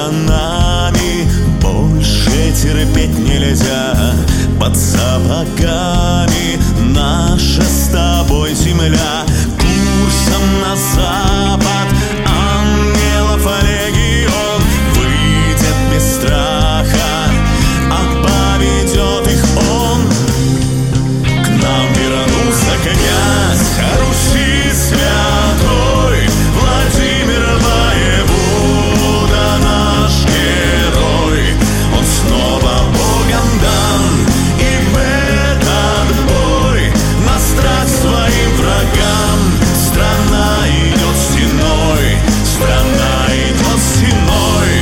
за нами больше терпеть нельзя. Под сапогами наша с тобой земля. Курсом на запад ангелов легион выйдет без страха, а поведет их он. К нам вернулся князь Руси святой, Владимир воевода, наш герой. Он снова Богом дан, и в этот бой на страх своим врагам страна идет стеной, страна идет стеной.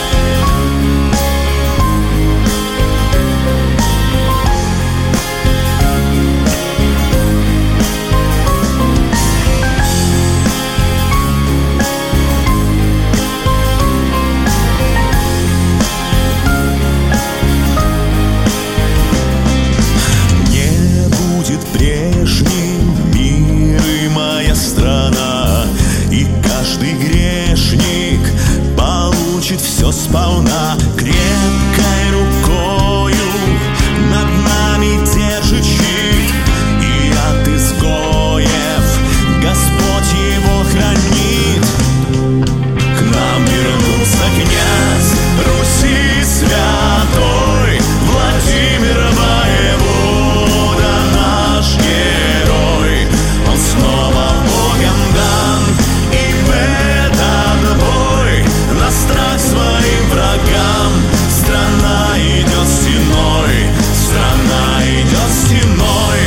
Прежний мир и моя страна, и каждый грешник получит все сполна. Крепкой рукою над нами держит щит, и от изгоев Господь его хранит. К нам вернулся князь Руси святой, Владимир воевода, наш герой. Он снова Богом дан, и в этот бой на страх своим врагам страна идет стеной, страна идет стеной.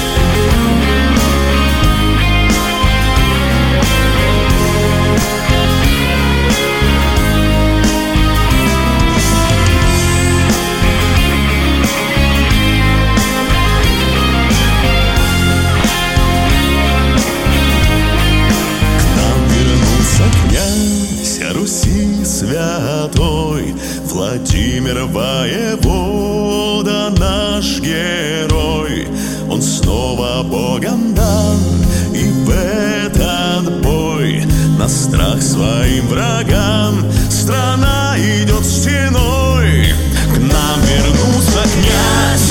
Руси святой, Владимир воевода, наш герой. Он снова Богом дан, и в этот бой на страх своим врагам страна идет стеной. К нам вернулся князь